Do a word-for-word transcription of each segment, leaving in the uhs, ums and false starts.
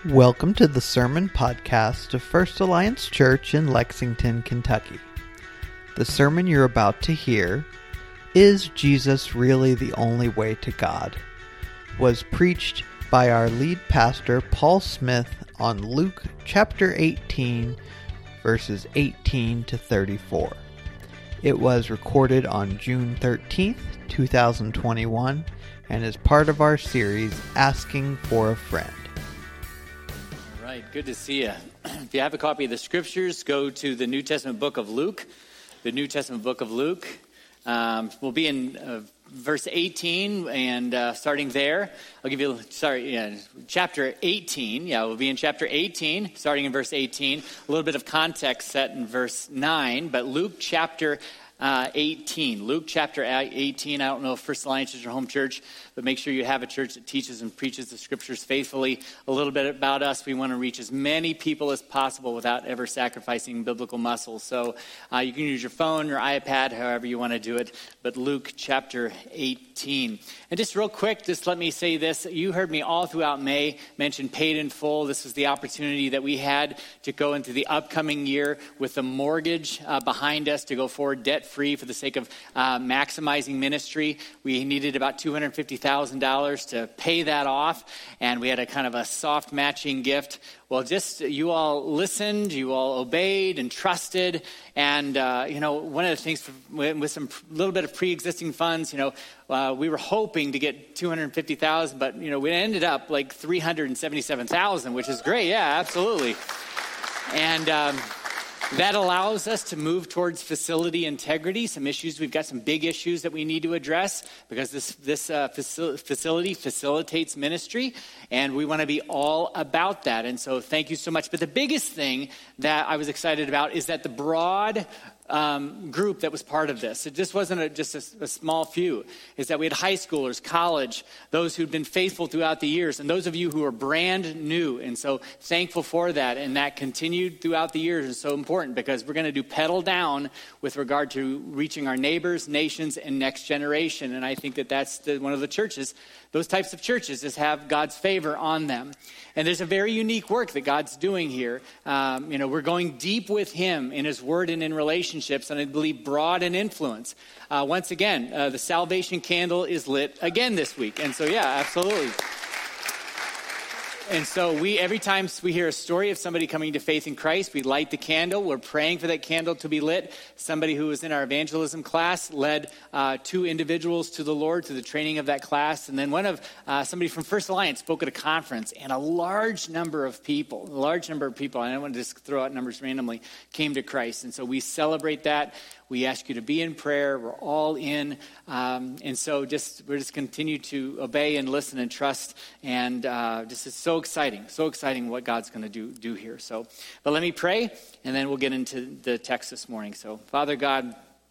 Welcome to the Sermon Podcast of First Alliance Church in Lexington, Kentucky. The sermon you're about to hear, Is Jesus Really the Only Way to God?, was preached by our lead pastor, Paul Smith, on Luke chapter eighteen, verses eighteen to thirty-four. It was recorded on June thirteenth, twenty twenty-one, and is part of our series, Asking for a Friend. Good to see you. If you have a copy of the scriptures, go to the New Testament book of Luke. The New Testament book of Luke. Um, we'll be in uh, verse eighteen, and uh, starting there, I'll give you, sorry, yeah, chapter eighteen. Yeah, we'll be in chapter eighteen, starting in verse eighteen. A little bit of context set in verse nine, but Luke chapter Uh, eighteen. Luke chapter eighteen. I don't know if First Alliance is your home church, but make sure you have a church that teaches and preaches the scriptures faithfully. A little bit about us. We want to reach as many people as possible without ever sacrificing biblical muscle. So uh, you can use your phone, your iPad, however you want to do it. But Luke chapter eighteen. And just real quick, just let me say this. You heard me all throughout May mention paid in full. This is the opportunity that we had to go into the upcoming year with the mortgage uh, behind us to go forward debt free for the sake of uh, maximizing ministry. We needed about two hundred fifty thousand dollars to pay that off, and we had a kind of a soft matching gift. Well, just you all listened, you all obeyed and trusted, and uh, you know, one of the things with some little bit of pre-existing funds, you know, uh, we were hoping to get two hundred fifty thousand dollars, but you know, we ended up like three hundred seventy-seven thousand dollars, which is great. Yeah, absolutely. And um, that allows us to move towards facility integrity. Some issues, we've got some big issues that we need to address because this this uh, faci- facility facilitates ministry, and we want to be all about that. And so thank you so much. But the biggest thing that I was excited about is that the broad Um, group that was part of this. It just wasn't a, just a, a small few. Is that we had high schoolers, college, those who'd been faithful throughout the years, and those of you who are brand new. And so thankful for that. And that continued throughout the years is so important because we're going to do pedal down with regard to reaching our neighbors, nations, and next generation. And I think that that's the, one of the churches, those types of churches, is have God's favor on them. And there's a very unique work that God's doing here. Um, you know, we're going deep with Him in His Word and in relationships, and I believe broad in influence. Uh, once again, uh, the salvation candle is lit again this week. And so, yeah, absolutely. And so we, every time we hear a story of somebody coming to faith in Christ, we light the candle. We're praying for that candle to be lit. Somebody who was in our evangelism class led uh, two individuals to the Lord through the training of that class. And then one of, uh, somebody from First Alliance spoke at a conference, and a large number of people, a large number of people, and I don't want to just throw out numbers randomly, came to Christ. And so we celebrate that. We ask you to be in prayer. We're all in. Um, and so just we're just continue to obey and listen and trust. And uh, this is so exciting, so exciting what God's going to do do here. So, but let me pray, and then we'll get into the text this morning. So, Father God,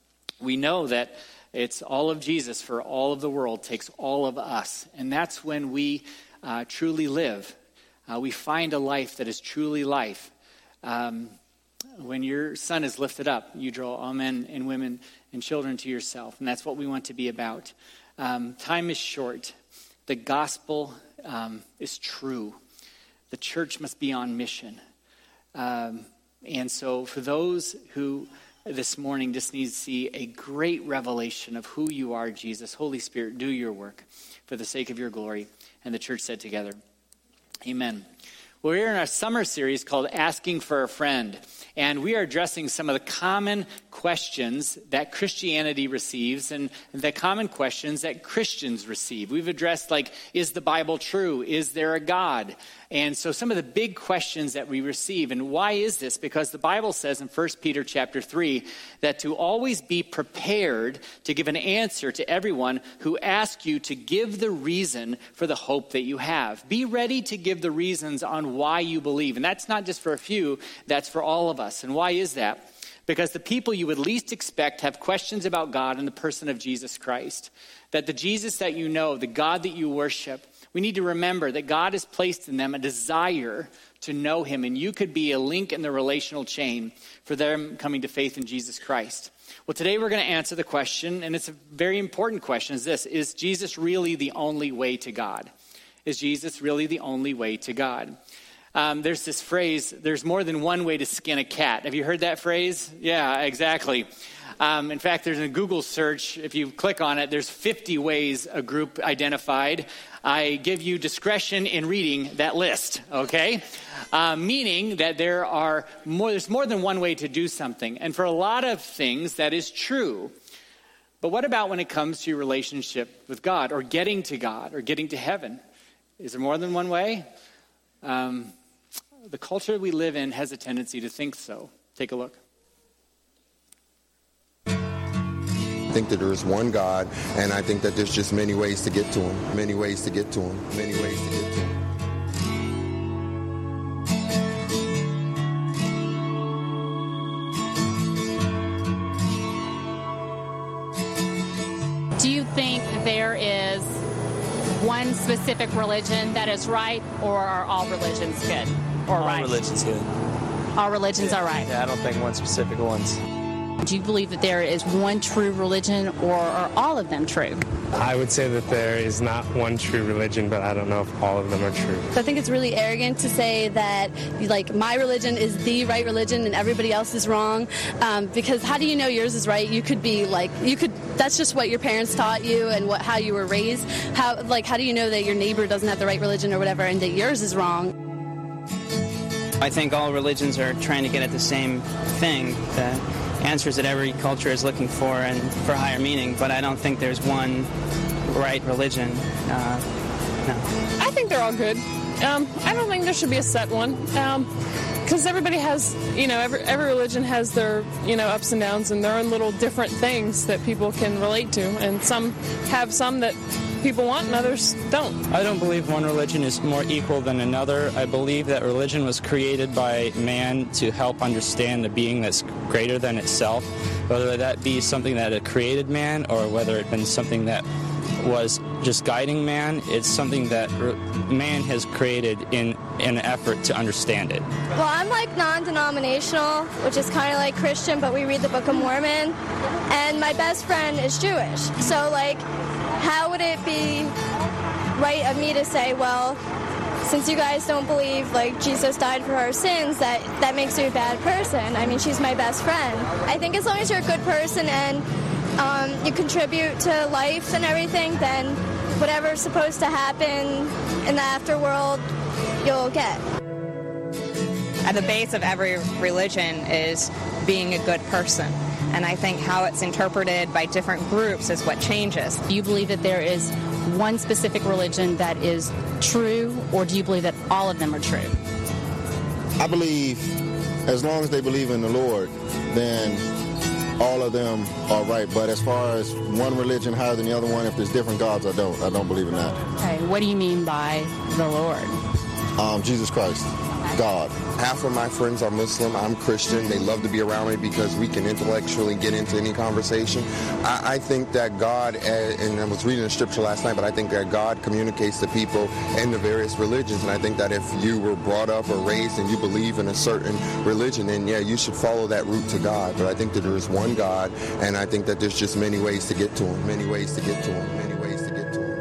we know that it's all of Jesus for all of the world takes all of us. And that's when we uh, truly live. Uh, we find a life that is truly life. Um When your Son is lifted up, you draw all men and women and children to yourself. And that's what we want to be about. Um, time is short. The gospel um, is true. The church must be on mission. Um, and so for those who this morning just need to see a great revelation of who you are, Jesus, Holy Spirit, do your work for the sake of your glory. And the church said together, amen. Well, we're in our summer series called Asking for a Friend. And we are addressing some of the common questions that Christianity receives and the common questions that Christians receive. We've addressed, like, is the Bible true? Is there a God? And so some of the big questions that we receive. And why is this? Because the Bible says in First Peter chapter three that to always be prepared to give an answer to everyone who asks you to give the reason for the hope that you have. Be ready to give the reasons on why you believe. And that's not just for a few, that's for all of us. And why is that? Because the people you would least expect have questions about God and the person of Jesus Christ. That the Jesus that you know, the God that you worship, we need to remember that God has placed in them a desire to know Him. And you could be a link in the relational chain for them coming to faith in Jesus Christ. Well, today we're going to answer the question, and it's a very important question, is this: is Jesus really the only way to God? Is Jesus really the only way to God? um, there's this phrase, there's more than one way to skin a cat. Have you heard that phrase? Yeah, exactly. Um, in fact, there's a Google search. If you click on it, there's fifty ways a group identified. I give you discretion in reading that list, okay? Uh, meaning that there are more, there's more than one way to do something. And for a lot of things, that is true. But what about when it comes to your relationship with God, or getting to God, or getting to heaven? Is there more than one way? Um, the culture we live in has a tendency to think so. Take a look. I think that there is one God, and I think that there's just many ways to get to him, many ways to get to him, many ways to get to him. Do you think there is one specific religion that is right, or are all religions good or all right? All religions good. All religions yeah. are right. Yeah, I don't think one specific one's. Do you believe that there is one true religion, or are all of them true? I would say that there is not one true religion, but I don't know if all of them are true. I think it's really arrogant to say that, like, my religion is the right religion and everybody else is wrong, um, because how do you know yours is right? You could be, like, you could, that's just what your parents taught you and what how you were raised. How, like, how do you know that your neighbor doesn't have the right religion or whatever and that yours is wrong? I think all religions are trying to get at the same thing, the answers that every culture is looking for and for higher meaning, but I don't think there's one right religion. Uh, no. I think they're all good. Um, I don't think there should be a set one, because um, everybody has, you know, every, every religion has their, you know, ups and downs and their own little different things that people can relate to, and some have some that people want and others don't. I don't believe one religion is more equal than another. I believe that religion was created by man to help understand the being that's greater than itself, whether that be something that had created man or whether it been something that was just guiding man. It's something that man has created in, in an effort to understand it. Well, I'm like non-denominational, which is kind of like Christian, but we read the Book of Mormon, and my best friend is Jewish. So, like, how would it be right of me to say, well, since you guys don't believe, like, Jesus died for our sins, that, that makes you a bad person? I mean, she's my best friend. I think as long as you're a good person and um, you contribute to life and everything, then whatever's supposed to happen in the afterworld, you'll get. At the base of every religion is being a good person. And I think how it's interpreted by different groups is what changes. Do you believe that there is one specific religion that is true, or do you believe that all of them are true? I believe as long as they believe in the Lord, then all of them are right. But as far as one religion higher than the other one, if there's different gods, I don't. I don't believe in that. Okay, what do you mean by the Lord? Um, Jesus Christ. God. Half of my friends are Muslim. I'm Christian. They love to be around me because we can intellectually get into any conversation. I, I think that God, and I was reading the scripture last night, but I think that God communicates to people in the various religions. And I think that if you were brought up or raised and you believe in a certain religion, then yeah, you should follow that route to God. But I think that there is one God, and I think that there's just many ways to get to him, many ways to get to him, many ways to get to him.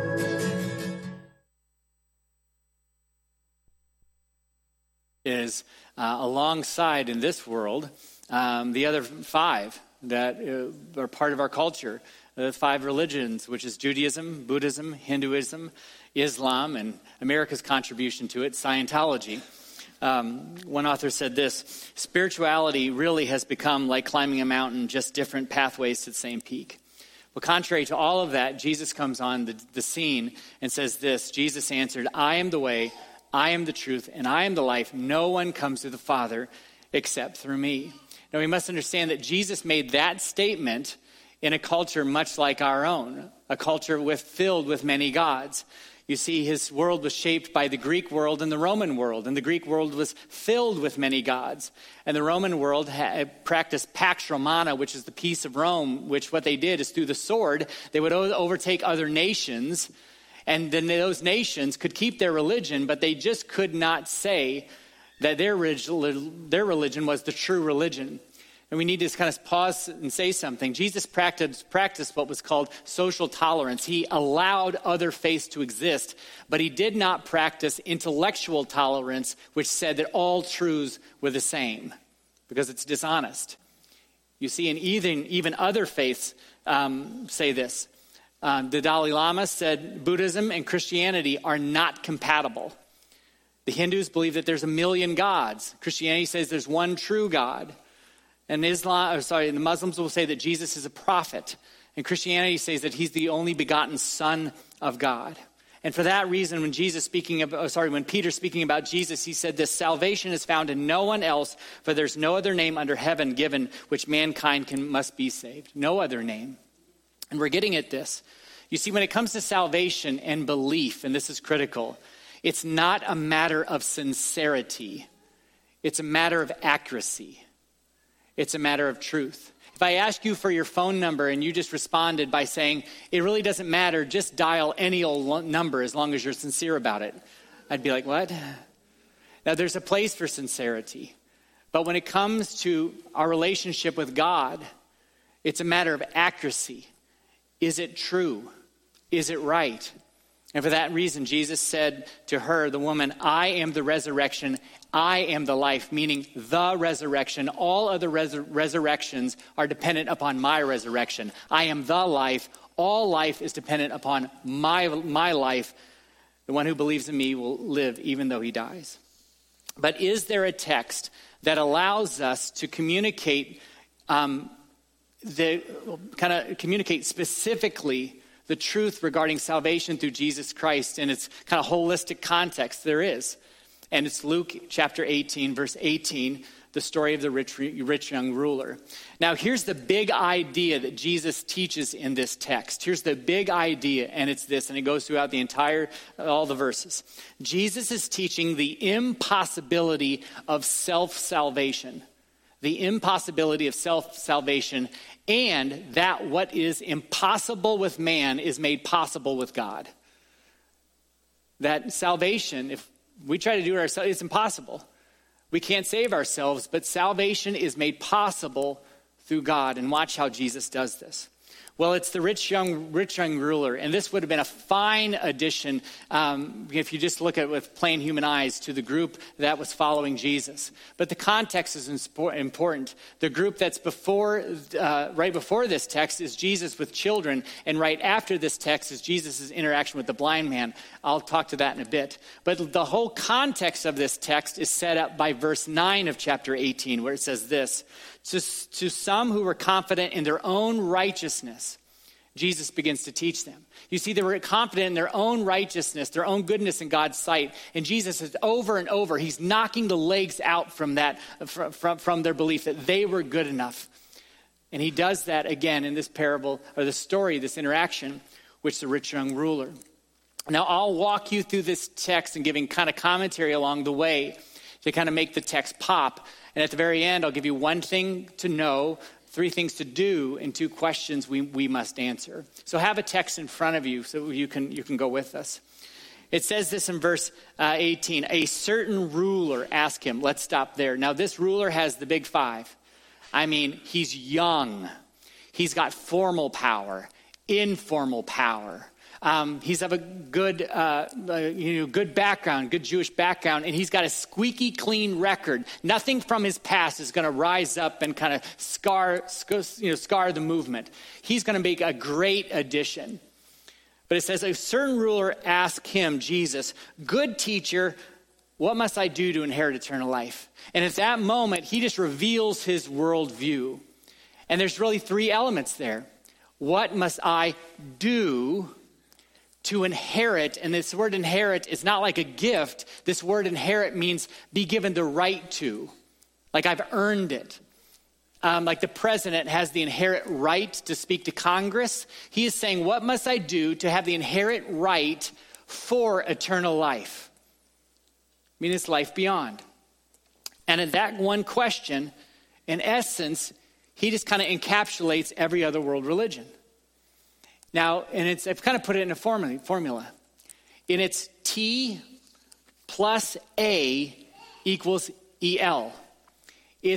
Is uh, alongside in this world um, the other five that uh, are part of our culture, the five religions, which is Judaism, Buddhism, Hinduism, Islam, and America's contribution to it, Scientology. Um, one author said this: spirituality really has become like climbing a mountain, just different pathways to the same peak. Well, contrary to all of that, Jesus comes on the, the scene and says this. Jesus answered, I am the way, I am the truth, and I am the life. No one comes to the Father except through me. Now, we must understand that Jesus made that statement in a culture much like our own, a culture with, filled with many gods. You see, his world was shaped by the Greek world and the Roman world, and the Greek world was filled with many gods. And the Roman world had practiced Pax Romana, which is the peace of Rome, which what they did is through the sword, they would overtake other nations. And then those nations could keep their religion, but they just could not say that their religion, their religion was the true religion. And And we need to kind of pause and say something. Jesus practiced, practiced what was called social tolerance. He allowed other faiths to exist, but he did not practice intellectual tolerance, which said that all truths were the same, because it's dishonest. You see, in even, even other faiths um, say this. Um, the Dalai Lama said Buddhism and Christianity are not compatible. The Hindus believe that there's a million gods. Christianity says there's one true God. And Islam, or sorry, the Muslims will say that Jesus is a prophet. And Christianity says that he's the only begotten Son of God. And for that reason, when Jesus speaking of, oh, sorry, when Peter speaking about Jesus, he said this: salvation is found in no one else, for there's no other name under heaven given which mankind can must be saved. No other name. And we're getting at this. You see, when it comes to salvation and belief, and this is critical, it's not a matter of sincerity. It's a matter of accuracy. It's a matter of truth. If I ask you for your phone number and you just responded by saying, it really doesn't matter, just dial any old number as long as you're sincere about it, I'd be like, what? Now, there's a place for sincerity. But when it comes to our relationship with God, it's a matter of accuracy. Is it true? Is it right? And for that reason, Jesus said to her, the woman, I am the resurrection, I am the life, meaning the resurrection. All other res- resurrections are dependent upon my resurrection. I am the life. All life is dependent upon my, my life. The one who believes in me will live even though he dies. But is there a text that allows us to communicate, um, the kind of communicate specifically the truth regarding salvation through Jesus Christ in its kind of holistic context? There is. And it's Luke chapter eighteen, verse eighteen, the story of the rich, rich young ruler. Now, here's the big idea that Jesus teaches in this text. Here's the big idea, and it's this, and it goes throughout the entire, all the verses. Jesus is teaching the impossibility of self-salvation. The impossibility of self-salvation, and that what is impossible with man is made possible with God. That salvation, if we try to do it ourselves, it's impossible. We can't save ourselves, but salvation is made possible through God. And watch how Jesus does this. Well, it's the rich young rich young ruler, and this would have been a fine addition um, if you just look at it with plain human eyes to the group that was following Jesus. But the context is important. The group that's before, uh, right before this text is Jesus with children, and right after this text is Jesus' interaction with the blind man. I'll talk to that in a bit. But the whole context of this text is set up by verse nine of chapter eighteen, where it says this: To, to some who were confident in their own righteousness, Jesus begins to teach them. You see, they were confident in their own righteousness, their own goodness in God's sight. And Jesus is over and over, he's knocking the legs out from that, from, from, from their belief that they were good enough. And he does that again in this parable, or the story, this interaction with the rich young ruler. Now, I'll walk you through this text and giving kind of commentary along the way to kind of make the text pop. And at the very end, I'll give you one thing to know, three things to do, and two questions we, we must answer. So have a text in front of you so you can you can go with us. It says this in verse uh, eighteen. A certain ruler asked him. Let's stop there. Now this ruler has the big five. I mean, he's young. He's got formal power, informal power. Um, he's of a good, uh, uh, you know, good background, good Jewish background, and he's got a squeaky clean record. Nothing from his past is going to rise up and kind of scar, you know, scar the movement. He's going to make a great addition. But it says, a certain ruler asked him, Jesus, good teacher, what must I do to inherit eternal life? And at that moment, he just reveals his worldview. And there's really three elements there. What must I do to inherit? And this word inherit is not like a gift. This word inherit means be given the right to. Like I've earned it. Um, like the president has the inherent right to speak to Congress. He is saying, what must I do to have the inherent right for eternal life? I mean, it's life beyond. And in that one question, in essence, he just kind of encapsulates every other world religion. Now, and it's, I've kind of put it in a formula. formula. And it's T plus A equals E L. It's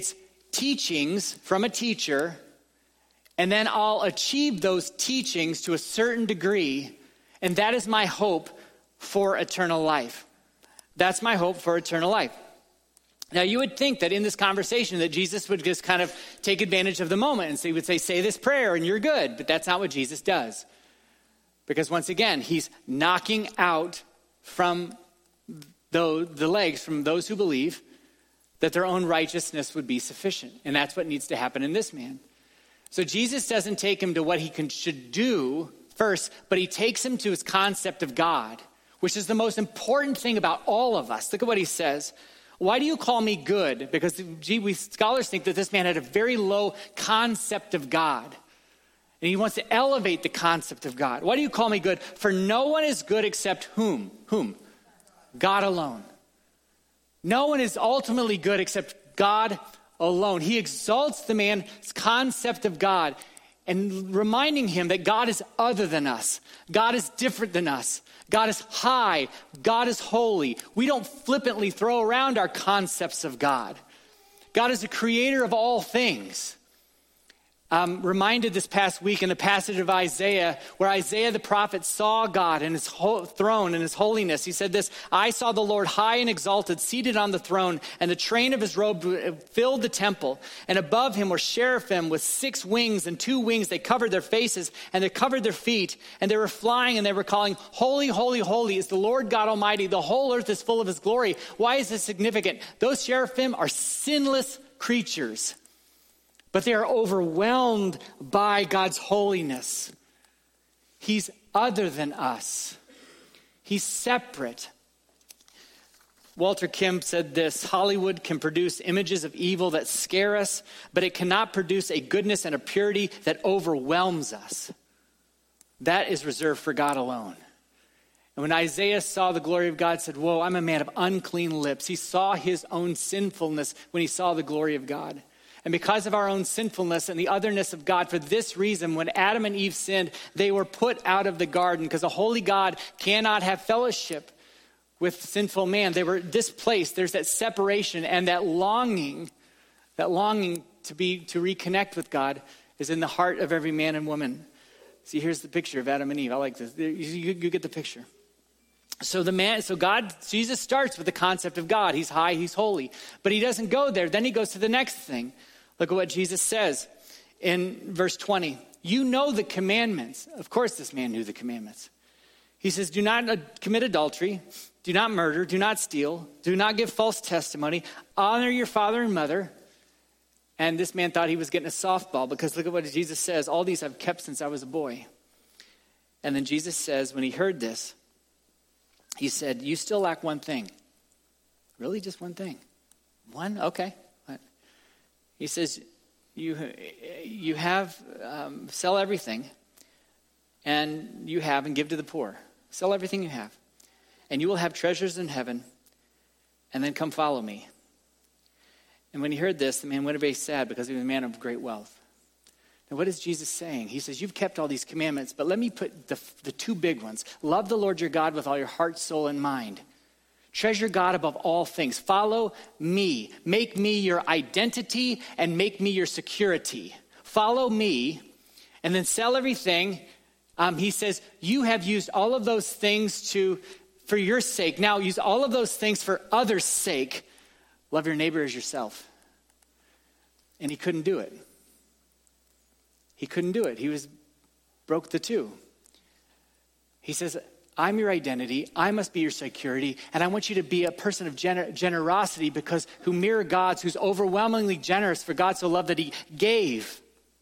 teachings from a teacher, and then I'll achieve those teachings to a certain degree, and that is my hope for eternal life. That's my hope for eternal life. Now, you would think that in this conversation that Jesus would just kind of take advantage of the moment, and so he would say, say this prayer and you're good. But that's not what Jesus does. Because once again, he's knocking out from the, the legs from those who believe that their own righteousness would be sufficient. And that's what needs to happen in this man. So Jesus doesn't take him to what he can, should do first, but he takes him to his concept of God, which is the most important thing about all of us. Look at what he says. Why do you call me good? Because gee, we scholars think that this man had a very low concept of God. And he wants to elevate the concept of God. Why do you call me good? For no one is good except whom? Whom? God alone. No one is ultimately good except God alone. He exalts the man's concept of God and reminding him that God is other than us. God is different than us. God is high. God is holy. We don't flippantly throw around our concepts of God. God is the creator of all things. I'm reminded this past week in the passage of Isaiah, where Isaiah the prophet saw God and his whole throne and his holiness. He said this, I saw the Lord high and exalted, seated on the throne, and the train of his robe filled the temple. And above him were seraphim with six wings, and two wings they covered their faces, and they covered their feet. And they were flying, and they were calling, holy, holy, holy is the Lord God Almighty. The whole earth is full of his glory. Why is this significant? Those seraphim are sinless creatures, but they are overwhelmed by God's holiness. He's other than us. He's separate. Walter Kim said this, Hollywood can produce images of evil that scare us, but it cannot produce a goodness and a purity that overwhelms us. That is reserved for God alone. And when Isaiah saw the glory of God, said, whoa, I'm a man of unclean lips. He saw his own sinfulness when he saw the glory of God. And because of our own sinfulness and the otherness of God, for this reason, when Adam and Eve sinned, they were put out of the garden because a holy God cannot have fellowship with sinful man. They were displaced. There's that separation, and that longing, that longing to be, to reconnect with God is in the heart of every man and woman. See, here's the picture of Adam and Eve. I like this. You, you, you get the picture. So the man, so God, Jesus starts with the concept of God. He's high, he's holy. But he doesn't go there. Then he goes to the next thing. Look at what Jesus says in verse twenty. You know the commandments. Of course this man knew the commandments. He says, do not uh, commit adultery, do not murder, do not steal, do not give false testimony, honor your father and mother. And this man thought he was getting a softball because look at what Jesus says. All these I've kept since I was a boy. And then Jesus says, when he heard this, he said, you still lack one thing. Really, just one thing? One? Okay. What? He says, you you have, um, sell everything, and you have, and give to the poor. Sell everything you have, and you will have treasures in heaven, and then come follow me. And when he heard this, the man went away sad because he was a man of great wealth. Now, what is Jesus saying? He says, you've kept all these commandments, but let me put the, the two big ones. Love the Lord your God with all your heart, soul, and mind. Treasure God above all things. Follow me. Make me your identity and make me your security. Follow me and then sell everything. Um, he says, you have used all of those things to for your sake. Now use all of those things for others' sake. Love your neighbor as yourself. And he couldn't do it. He couldn't do it. He was broke the two. He says, I'm your identity. I must be your security. And I want you to be a person of gener- generosity because who mirror God's, who's overwhelmingly generous, for God so loved that he gave.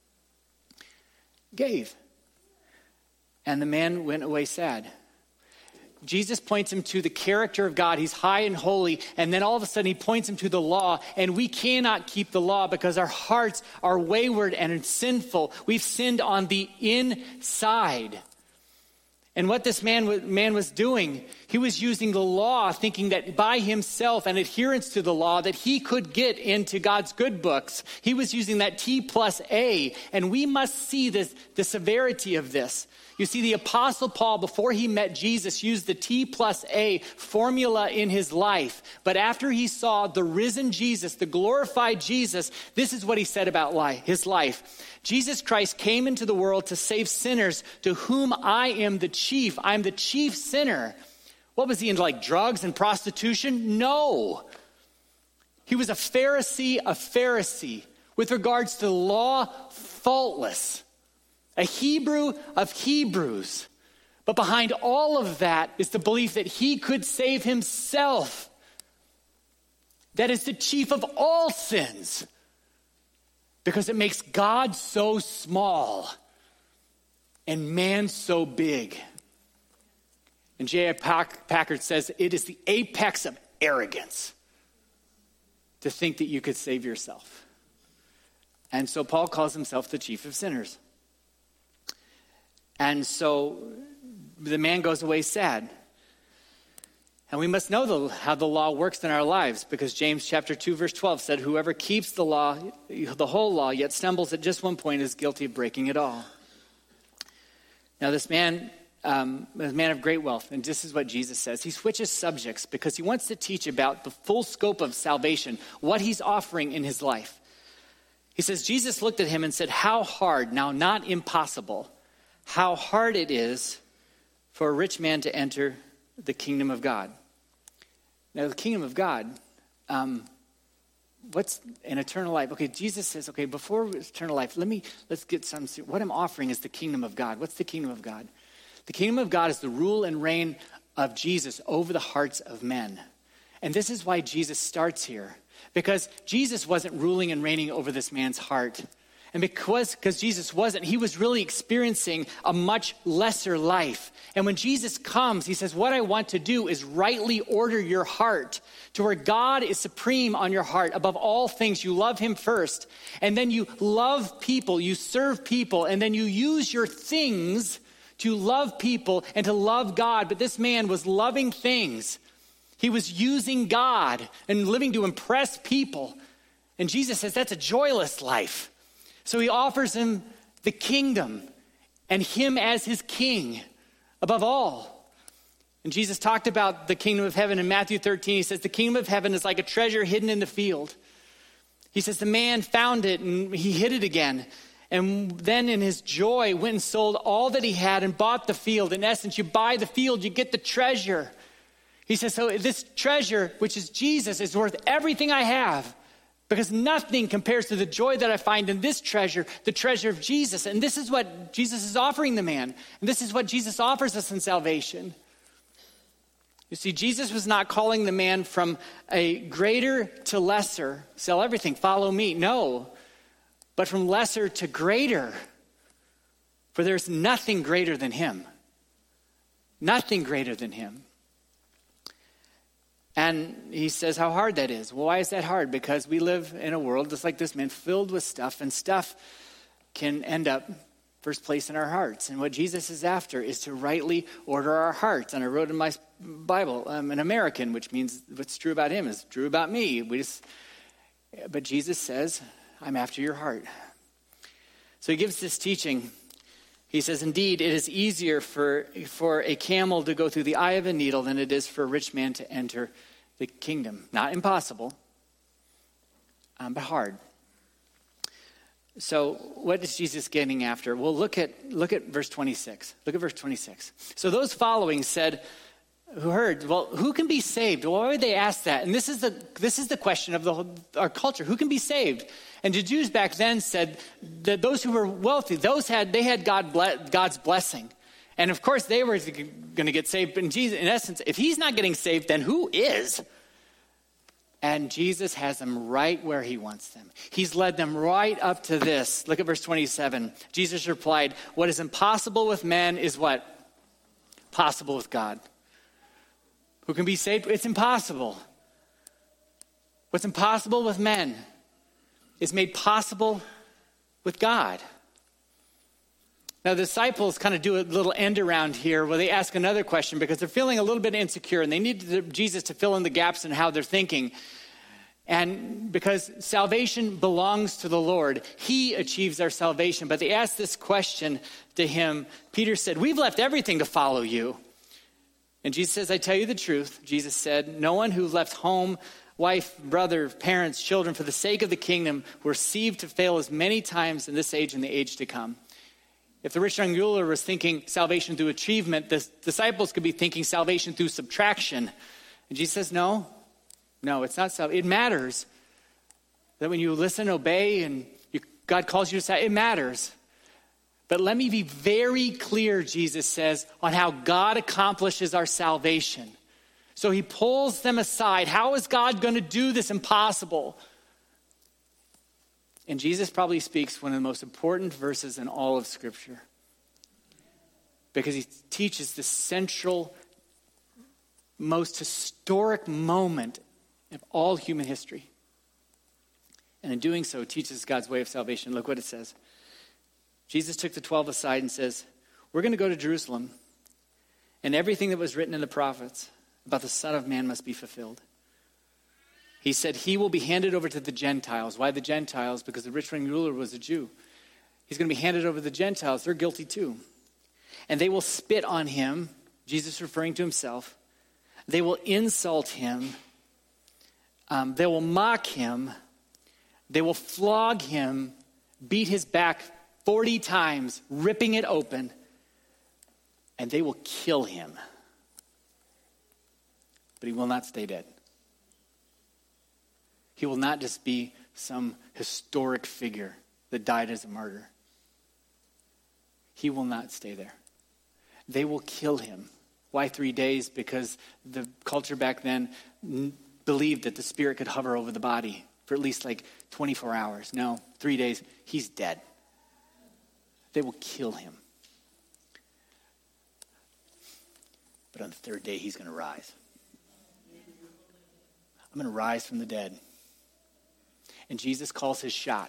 Gave. And the man went away sad. Jesus points him to the character of God. He's high and holy. And then all of a sudden he points him to the law. And we cannot keep the law because our hearts are wayward and sinful. We've sinned on the inside. And what this man, man was doing, he was using the law, thinking that by himself and adherence to the law, that he could get into God's good books. He was using that T plus A, and we must see this, the severity of this. You see, the Apostle Paul, before he met Jesus, used the T plus A formula in his life. But after he saw the risen Jesus, the glorified Jesus, this is what he said about life, his life. Jesus Christ came into the world to save sinners, to whom I am the chief. I'm the chief sinner. What was he into, like drugs and prostitution? No. He was a Pharisee, a Pharisee. With regards to the law, faultless. A Hebrew of Hebrews. But behind all of that is the belief that he could save himself. That is the chief of all sins. Because it makes God so small and man so big. And J I Packer says it is the apex of arrogance to think that you could save yourself. And so Paul calls himself the chief of sinners. And so the man goes away sad. And we must know the, how the law works in our lives, because James chapter two, verse twelve said, whoever keeps the law, the whole law, yet stumbles at just one point is guilty of breaking it all. Now this man, um, is a man of great wealth, and this is what Jesus says. He switches subjects because he wants to teach about the full scope of salvation, what he's offering in his life. He says, Jesus looked at him and said, how hard, now not impossible, how hard it is for a rich man to enter the kingdom of God. Now, the kingdom of God, um, what's an eternal life? Okay, Jesus says, okay, before eternal life, let me, let's get some, what I'm offering is the kingdom of God. What's the kingdom of God? The kingdom of God is the rule and reign of Jesus over the hearts of men. And this is why Jesus starts here. Because Jesus wasn't ruling and reigning over this man's heart. And because, because Jesus wasn't, he was really experiencing a much lesser life. And when Jesus comes, he says, what I want to do is rightly order your heart to where God is supreme on your heart. Above all things, you love him first. And then you love people, you serve people, and then you use your things to love people and to love God. But this man was loving things. He was using God and living to impress people. And Jesus says that's a joyless life. So he offers him the kingdom and him as his king above all. And Jesus talked about the kingdom of heaven in Matthew thirteen. He says the kingdom of heaven is like a treasure hidden in the field. He says the man found it and he hid it again. And then in his joy went and sold all that he had and bought the field. In essence, you buy the field, you get the treasure. He says, so this treasure, which is Jesus, is worth everything I have. Because nothing compares to the joy that I find in this treasure, the treasure of Jesus. And this is what Jesus is offering the man. And this is what Jesus offers us in salvation. You see, Jesus was not calling the man from a greater to lesser, sell everything, follow me. No, but from lesser to greater. For there's nothing greater than him. Nothing greater than him. And he says how hard that is. Well, why is that hard? Because we live in a world just like this man, filled with stuff, and stuff can end up first place in our hearts. And what Jesus is after is to rightly order our hearts. And I wrote in my Bible, I'm an American, which means what's true about him is true about me. We just, but Jesus says, I'm after your heart. So he gives this teaching. He says, indeed, it is easier for, for a camel to go through the eye of a needle than it is for a rich man to enter the kingdom. Not impossible, um, but hard. So what is Jesus getting after? Well, look at look at verse twenty-six. Look at verse twenty-six. So those following said, who heard, well, who can be saved? Well, why would they ask that? And this is the this is the question of the whole, our culture. Who can be saved? And the Jews back then said that those who were wealthy, those had they had God God's blessing. And of course, they were going to get saved. But in Jesus, in essence, if he's not getting saved, then who is? And Jesus has them right where he wants them. He's led them right up to this. Look at verse twenty-seven. Jesus replied, what is impossible with men is what? Possible with God. Who can be saved? It's impossible. What's impossible with men is made possible with God. Now, the disciples kind of do a little end around here where they ask another question because they're feeling a little bit insecure and they need Jesus to fill in the gaps in how they're thinking. And because salvation belongs to the Lord, he achieves our salvation. But they asked this question to him. Peter said, we've left everything to follow you. And Jesus says, I tell you the truth. Jesus said, no one who left home, wife, brother, parents, children for the sake of the kingdom will receive to fail as many times in this age and the age to come. If the rich young ruler was thinking salvation through achievement, the disciples could be thinking salvation through subtraction. And Jesus says, no, no, it's not salvation. It matters that when you listen, obey, and you, God calls you to say, it matters. But let me be very clear, Jesus says, on how God accomplishes our salvation. So he pulls them aside. How is God going to do this impossible? And Jesus probably speaks one of the most important verses in all of Scripture. Because he teaches the central, most historic moment of all human history. And in doing so, teaches God's way of salvation. Look what it says. Jesus took the twelve aside and says, we're going to go to Jerusalem, and everything that was written in the prophets about the Son of Man must be fulfilled. He said he will be handed over to the Gentiles. Why the Gentiles? Because the rich young ruler was a Jew. He's going to be handed over to the Gentiles. They're guilty too. And they will spit on him, Jesus referring to himself. They will insult him. Um, they will mock him. They will flog him, beat his back forty times, ripping it open. And they will kill him. But he will not stay dead. He will not just be some historic figure that died as a martyr. He will not stay there. They will kill him. Why three days? Because the culture back then n- believed that the spirit could hover over the body for at least like twenty-four hours. No, three days, he's dead. They will kill him. But on the third day, he's going to rise. I'm going to rise from the dead. And Jesus calls his shot.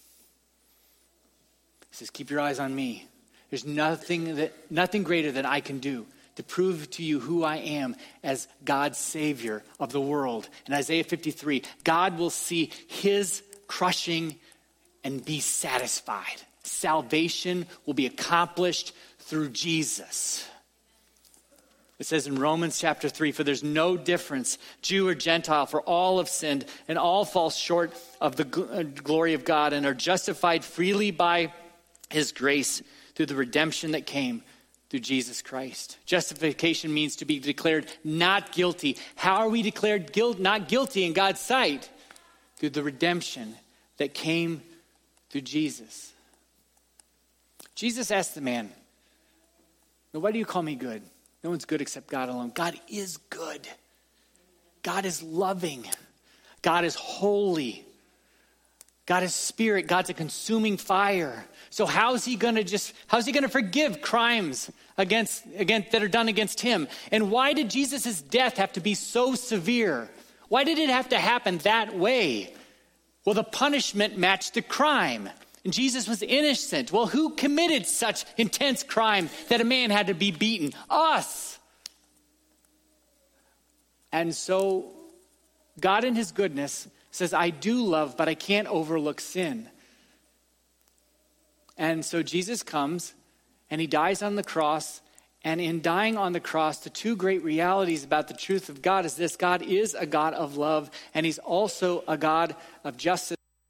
He says, keep your eyes on me. There's nothing that nothing greater than I can do to prove to you who I am as God's Savior of the world. In Isaiah fifty-three, God will see his crushing and be satisfied. Salvation will be accomplished through Jesus. It says in Romans chapter three, for there's no difference, Jew or Gentile, for all have sinned and all fall short of the gl- glory of God and are justified freely by his grace through the redemption that came through Jesus Christ. Justification means to be declared not guilty. How are we declared guilt, not guilty in God's sight? Through the redemption that came through Jesus. Jesus asked the man, why do you call me good? No one's good except God alone. God is good. God is loving. God is holy. God is spirit. God's a consuming fire. So how's he going to just, how's he going to forgive crimes against, against that are done against him? And why did Jesus' death have to be so severe? Why did it have to happen that way? Well, the punishment matched the crime. And Jesus was innocent. Well, who committed such intense crime that a man had to be beaten? Us. And so God in his goodness says, I do love, but I can't overlook sin. And so Jesus comes and he dies on the cross. And in dying on the cross, the two great realities about the truth of God is this: God is a God of love, and he's also a God of justice.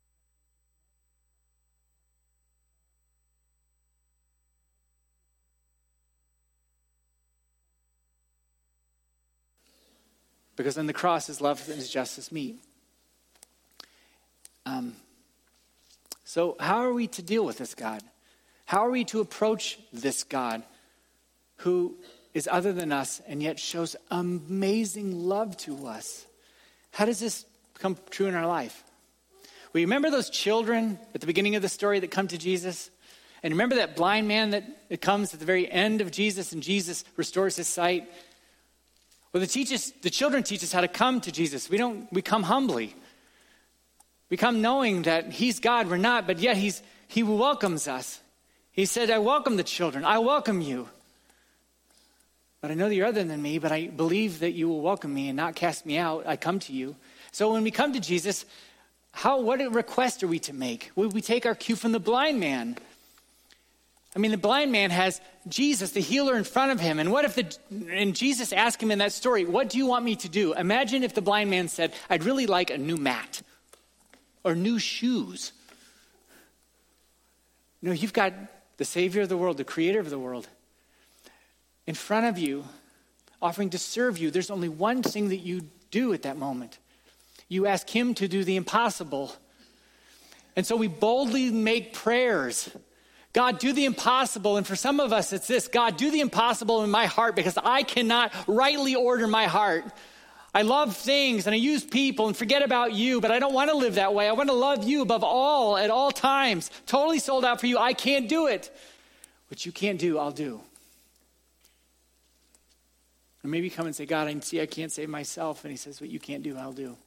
Because on the cross, his love and his justice meet. Um, so how are we to deal with this God? How are we to approach this God who is other than us and yet shows amazing love to us? How does this come true in our life? Well, you remember those children at the beginning of the story that come to Jesus? And remember that blind man that, that comes at the very end of Jesus and Jesus restores his sight? Well, the, teaches, the children teach us how to come to Jesus. We don't. We come humbly. We come knowing that he's God, we're not, but yet he's he welcomes us. He said, I welcome the children. I welcome you. But I know that you're other than me, but I believe that you will welcome me and not cast me out. I come to you. So when we come to Jesus, how, what request are we to make? Will we take our cue from the blind man? I mean, the blind man has Jesus, the healer, in front of him. And what if the, and Jesus asked him in that story, what do you want me to do? Imagine if the blind man said, I'd really like a new mat or new shoes. No, you've got the Savior of the world, the Creator of the world, in front of you, offering to serve you. There's only one thing that you do at that moment. You ask him to do the impossible. And so we boldly make prayers. God, do the impossible. And for some of us, it's this: God, do the impossible in my heart, because I cannot rightly order my heart. I love things and I use people and forget about you, but I don't want to live that way. I want to love you above all at all times. Totally sold out for you. I can't do it. What you can't do, I'll do. Or maybe you come and say, God, I see I can't save myself. And he says, what you can't do, I'll do.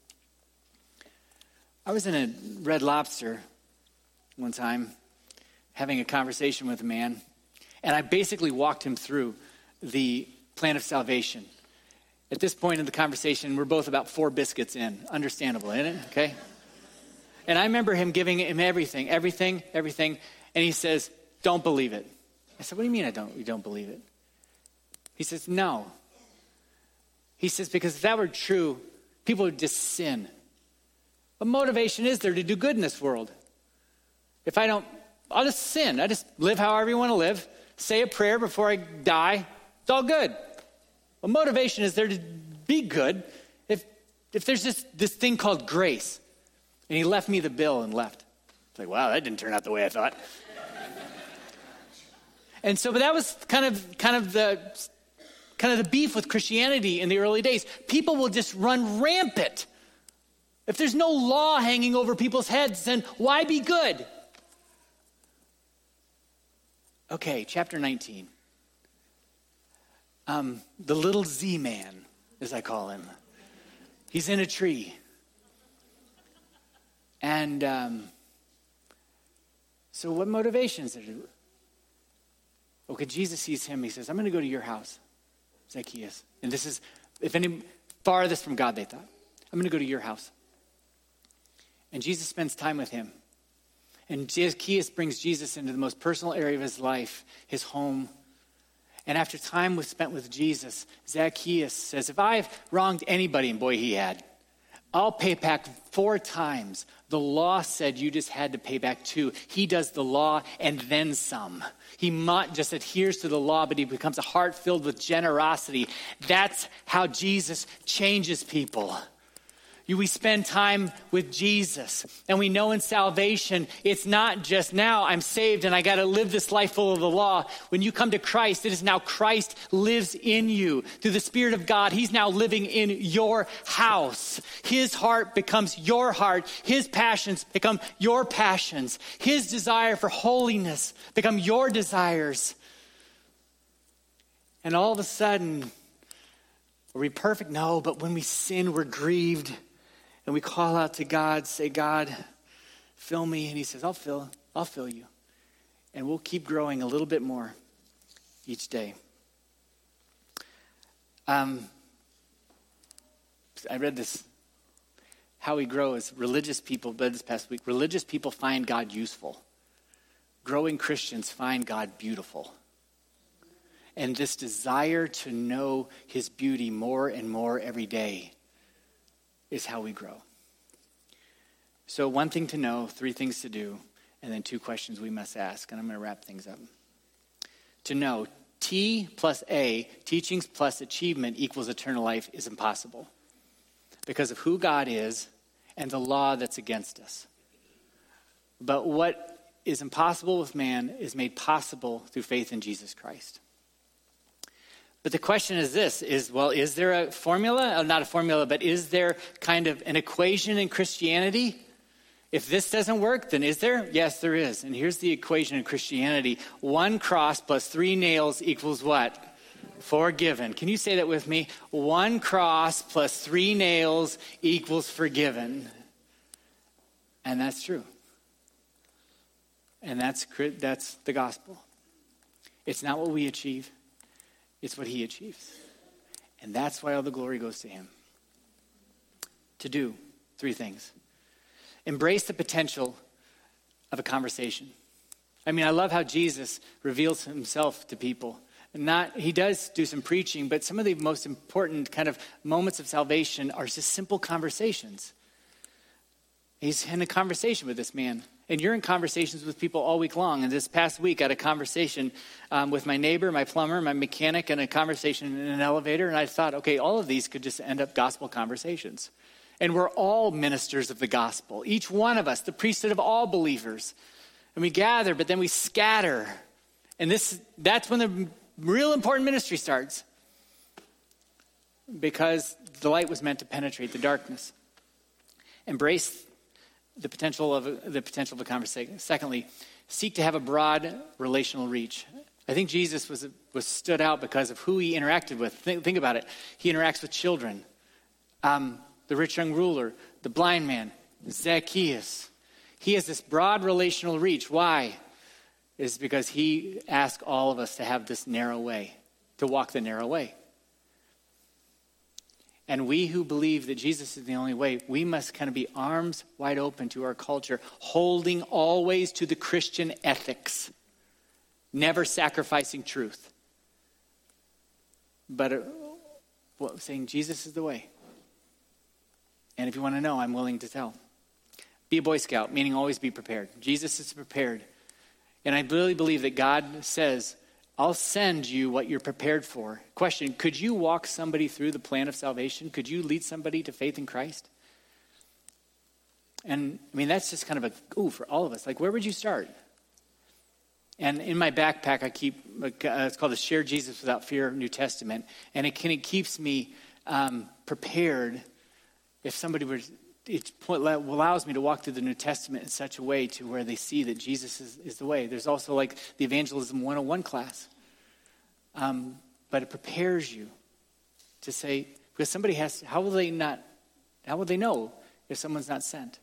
I was in a Red Lobster one time, having a conversation with a man, and I basically walked him through the plan of salvation. At this point in the conversation, we're both about four biscuits in. Understandable, isn't it? Okay? And I remember him giving him everything, everything, everything, and he says, don't believe it. I said, what do you mean I don't, you don't believe it? He says, no. He says, because if that were true, people would just sin. What motivation is there to do good in this world? If I don't, I'll just sin. I just live however you want to live, say a prayer before I die. It's all good. What motivation is there to be good if if there's just this thing called grace? And he left me the bill and left. It's like, wow, that didn't turn out the way I thought. And so, but that was kind of kind of the kind of the beef with Christianity in the early days. People will just run rampant. If there's no law hanging over people's heads, then why be good? Okay, chapter nineteen. Um, the little Z-man, as I call him. He's in a tree. And um, so what motivation is there to? Okay, Jesus sees him. He says, I'm going to go to your house, Zacchaeus. And this is, if any, farthest from God, they thought. I'm going to go to your house. And Jesus spends time with him. And Zacchaeus brings Jesus into the most personal area of his life, his home. And after time was spent with Jesus, Zacchaeus says, if I've wronged anybody, and boy, he had, I'll pay back four times. The law said you just had to pay back two. He does the law and then some. He not just adheres to the law, but he becomes a heart filled with generosity. That's how Jesus changes people. We spend time with Jesus, and we know in salvation, it's not just now I'm saved and I got to live this life full of the law. When you come to Christ, it is now Christ lives in you. Through the Spirit of God, he's now living in your house. His heart becomes your heart. His passions become your passions. His desire for holiness become your desires. And all of a sudden, are we perfect? No, but when we sin, we're grieved. And we call out to God, say, God, fill me. And he says, I'll fill, I'll fill you. And we'll keep growing a little bit more each day. Um, I read this, how we grow as religious people, but this past week, religious people find God useful. Growing Christians find God beautiful. And this desire to know his beauty more and more every day is how we grow. So one thing to know, three things to do, and then two questions we must ask. And I'm going to wrap things up. To know, T plus A, teachings plus achievement equals eternal life, is impossible. Because of who God is and the law that's against us. But what is impossible with man is made possible through faith in Jesus Christ. But the question is this, is, well, is there a formula? Oh, not a formula, but is there kind of an equation in Christianity? If this doesn't work, then is there? Yes, there is. And here's the equation in Christianity. One cross plus three nails equals what? Forgiven. Can you say that with me? One cross plus three nails equals forgiven. And that's true. And that's that's the gospel. It's not what we achieve. It's what he achieves. And that's why all the glory goes to him. To do three things. Embrace the potential of a conversation. I mean, I love how Jesus reveals himself to people. Not, he does do some preaching, but some of the most important kind of moments of salvation are just simple conversations. He's in a conversation with this man. And you're in conversations with people all week long. And this past week, I had a conversation um, with my neighbor, my plumber, my mechanic, and a conversation in an elevator. And I thought, okay, all of these could just end up gospel conversations. And we're all ministers of the gospel. Each one of us, the priesthood of all believers. And we gather, but then we scatter. And this that's when the real important ministry starts. Because the light was meant to penetrate the darkness. Embrace the potential of a, the potential of a conversation. Secondly, seek to have a broad relational reach. I think Jesus was was stood out because of who he interacted with. Think, think about it. He interacts with children, um, the rich young ruler, the blind man, Zacchaeus. He has this broad relational reach. Why? It's because he asked all of us to have this narrow way, to walk the narrow way. And we who believe that Jesus is the only way, we must kind of be arms wide open to our culture, holding always to the Christian ethics, never sacrificing truth. But uh, well, saying Jesus is the way. And if you want to know, I'm willing to tell. Be a Boy Scout, meaning always be prepared. Jesus is prepared. And I really believe that God says, I'll send you what you're prepared for. Question, could you walk somebody through the plan of salvation? Could you lead somebody to faith in Christ? And I mean, that's just kind of a, ooh, for all of us. Like, where would you start? And in my backpack, I keep, uh, it's called the Share Jesus Without Fear New Testament. And it, can, it keeps me um, prepared if somebody were, it allows me to walk through the New Testament in such a way to where they see that Jesus is, is the way. There's also like the Evangelism one oh one class. Um, but it prepares you to say, because somebody has, how will they not, how will they know if someone's not sent?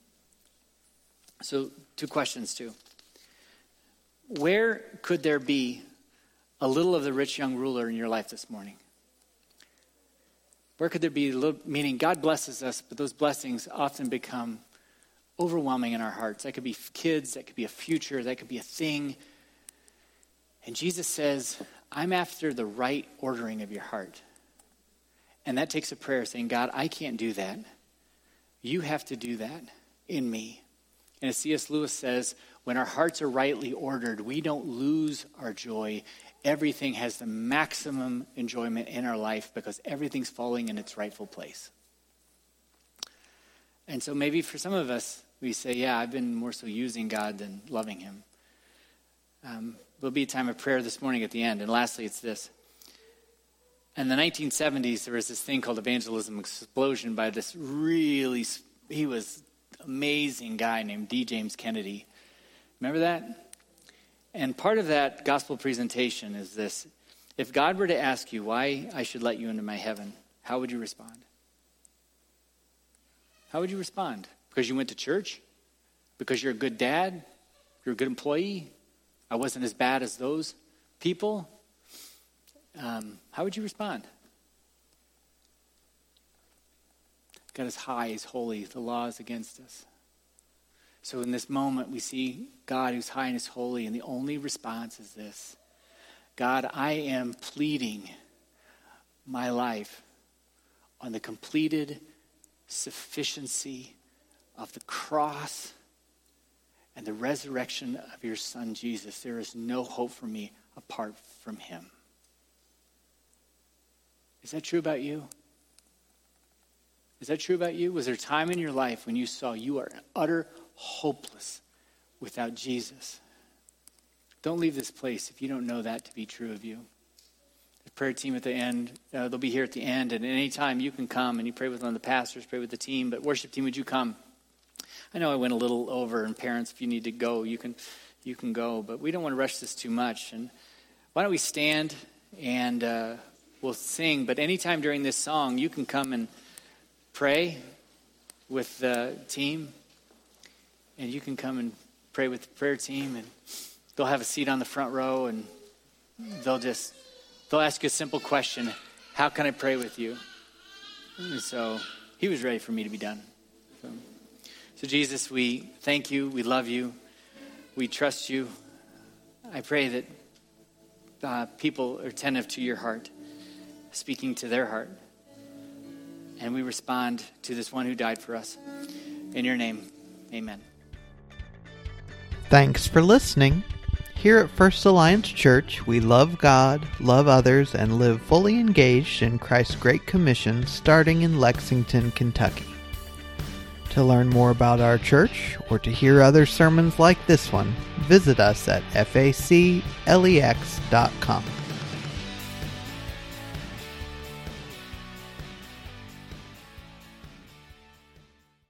So two questions too. Where could there be a little of the rich young ruler in your life this morning? Where could there be a little, meaning God blesses us, but those blessings often become overwhelming in our hearts. That could be kids, that could be a future, that could be a thing. And Jesus says, I'm after the right ordering of your heart. And that takes a prayer saying, God, I can't do that. You have to do that in me. And as C S Lewis says, when our hearts are rightly ordered, we don't lose our joy. Everything has the maximum enjoyment in our life because everything's falling in its rightful place. And so maybe for some of us, we say, yeah, I've been more so using God than loving him. Um, there'll be a time of prayer this morning at the end. And lastly, it's this. In the nineteen seventies, there was this thing called Evangelism Explosion by this really, he was amazing guy named D. James Kennedy. Remember that? And part of that gospel presentation is this. If God were to ask you why I should let you into my heaven, how would you respond? How would you respond? Because you went to church? Because you're a good dad? You're a good employee? I wasn't as bad as those people? Um, how would you respond? God is high, he's holy, the law is against us. So in this moment, we see God who's high and is holy, and the only response is this. God, I am pleading my life on the completed sufficiency of the cross and the resurrection of your son, Jesus. There is no hope for me apart from him. Is that true about you? Is that true about you? Was there a time in your life when you saw you are utter hopeless without Jesus? Don't leave this place if you don't know that to be true of you. The prayer team at the end, uh, they'll be here at the end, and at any time you can come and you pray with one of the pastors, pray with the team, but worship team, would you come? I know I went a little over, and parents, if you need to go, you can you can go, but we don't want to rush this too much. And why don't we stand and uh, we'll sing, but anytime during this song, you can come and pray with the team, and you can come and pray with the prayer team, and they'll have a seat on the front row, and they'll just, they'll ask you a simple question, how can I pray with you? And so he was ready for me to be done. So, so Jesus, we thank you, we love you, we trust you. I pray that uh, people are attentive to your heart, speaking to their heart. And we respond to this one who died for us. In your name, amen. Thanks for listening. Here at First Alliance Church, we love God, love others, and live fully engaged in Christ's Great Commission starting in Lexington, Kentucky. To learn more about our church or to hear other sermons like this one, visit us at F A C lex dot com.